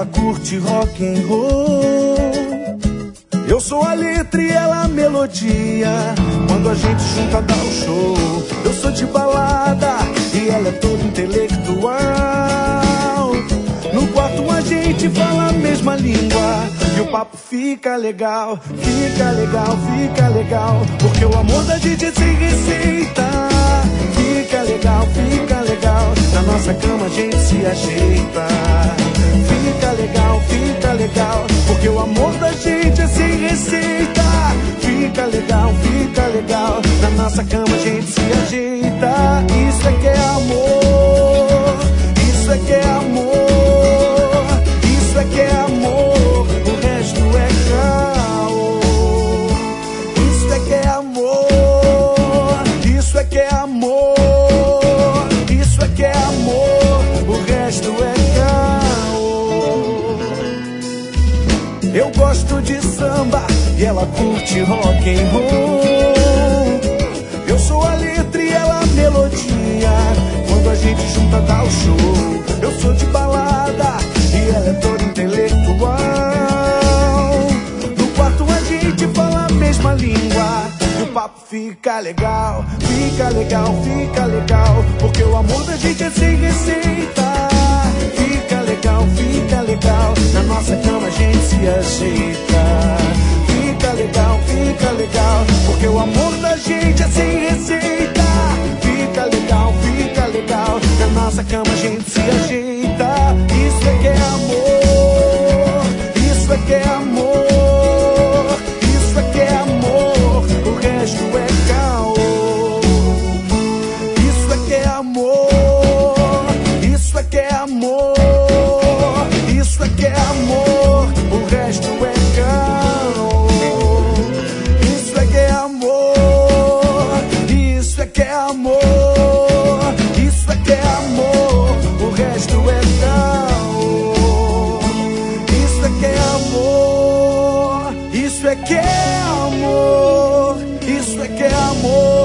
curte rock and roll. Eu sou a letra e ela a melodia. Quando a gente junta dá o show. Eu sou de balada e ela é toda intelectual. No quarto a gente fala a mesma língua e o papo fica legal, fica legal, fica legal. Porque o amor da gente é sem receita. Fica legal, fica legal. Na nossa cama a gente se ajeita. Fica legal, fica legal. Porque o amor da gente é sem receita. Fica legal, fica legal. Na nossa cama a gente se ajeita. Isso é que é amor. Isso é que é amor. Isso é que é amor. O resto é caô. Isso é que é amor. Isso é que é amor. Isso é que é amor. O resto é caô. Eu gosto de samba e ela curte rock and roll. Eu sou a letra e ela a melodia. Quando a gente junta dá o show. Eu sou de balada e ela é toda intelectual. No quarto a gente fala a mesma língua e o papo fica legal, fica legal, fica legal. Porque o amor da gente é sem receita. Fica legal, fica legal. Na nossa cama a gente se ajeita. Fica legal, fica legal. Porque o amor da gente é sem receita. Fica legal, fica legal. Na nossa cama a gente se ajeita. Isso é que é amor. Isso é que é amor. Isso é que é amor. O resto é caô. Isso é que é amor. Isso é que é amor. Isso é que é amor. O resto é caô. Isso é que é amor. Isso é que é amor. Isso é que é amor. O resto é caô. Isso é que é amor. Isso é que é amor. Isso é que é amor.